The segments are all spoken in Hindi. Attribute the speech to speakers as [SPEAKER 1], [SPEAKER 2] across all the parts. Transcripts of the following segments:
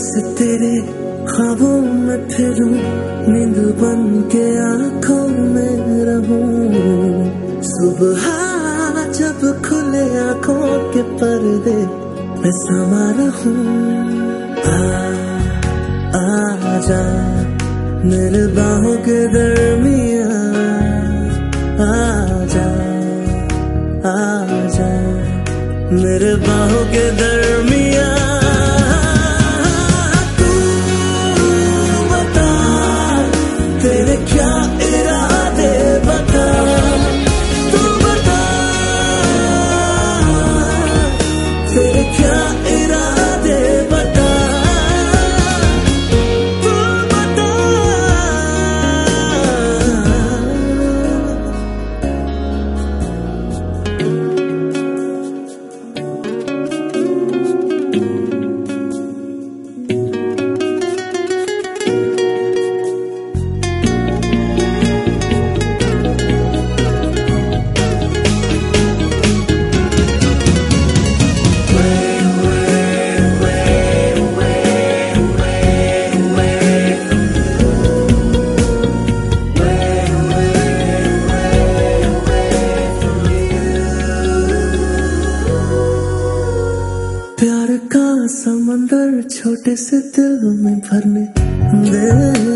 [SPEAKER 1] से तेरे ख्वाबों में फिरूं, नींद बन के आंखों में रहूं। सुबह जब खुले आंखों के पर्दे मैं समा रहूं। आजा मेरे बाहों के दरमियां, आजा आजा मेरे बाहों के दरमियां। तू बता तेरे क्या इरादे, बता तू बता तेरे क्या इरादे, बता तू बता। प्यार का समंदर छोटे से दिल में भरने दे,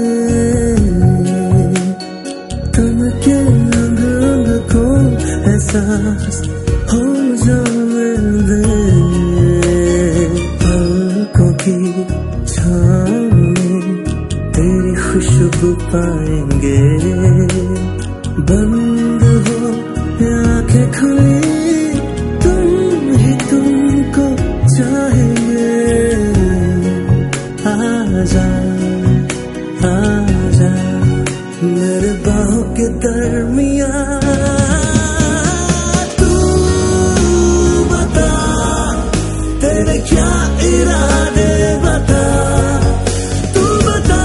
[SPEAKER 1] तुम के अंग अंग को एहसास हो जाने दे। पलकों की छाँव में तेरी खुशबू पाएंगे, बंद हो या आंखें खुली तुमको चाहेंगे। आजा आजा मेरे बाहों के दरमियां। तू बता तेरे क्या इरादे, बता तू बता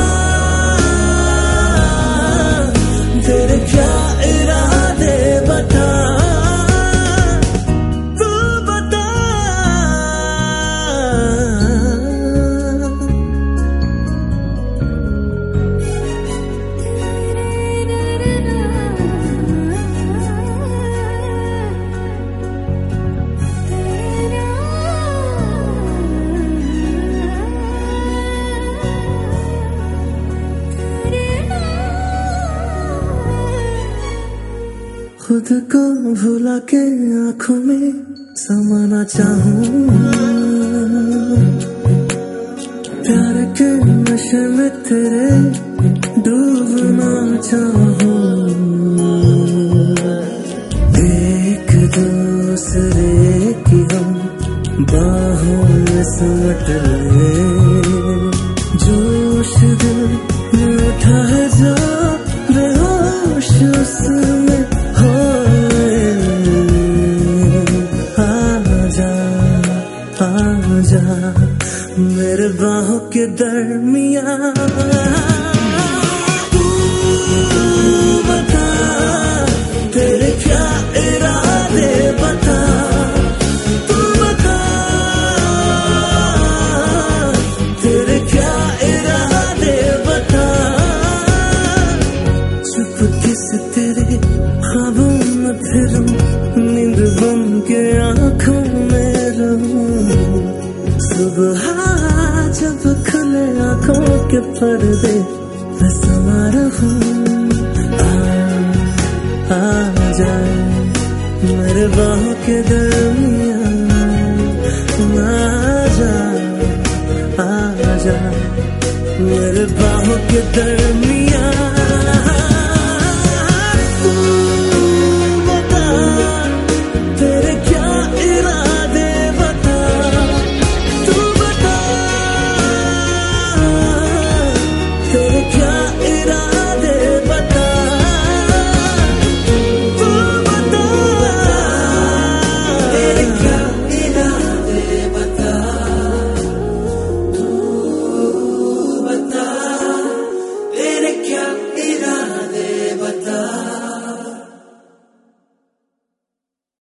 [SPEAKER 1] तेरे क्या इरादे, बता खुद को भुला के आंखों में समाना चाहूं। प्यार के नशे में तेरे डूबना चाहूं। एक दूसरे की हम बाहों में सिमट ले, जोश दिल में उठा है जो बेहोश उसमें आजा मेरे बाहों के दरमियां। तू बता तेरे क्या इरादे, बता तू बता तेरे क्या इरादे, बता। चुपके से तेरे ख्वाबों में फिरूं, नींद बन के आंखों में रहूं। सुबह जब खुले आंखों के पर्दे मैं समा रहूं। आजा मेरे बाहों के दरमियां, आजा आजा मेरे बाहों के दरमियां।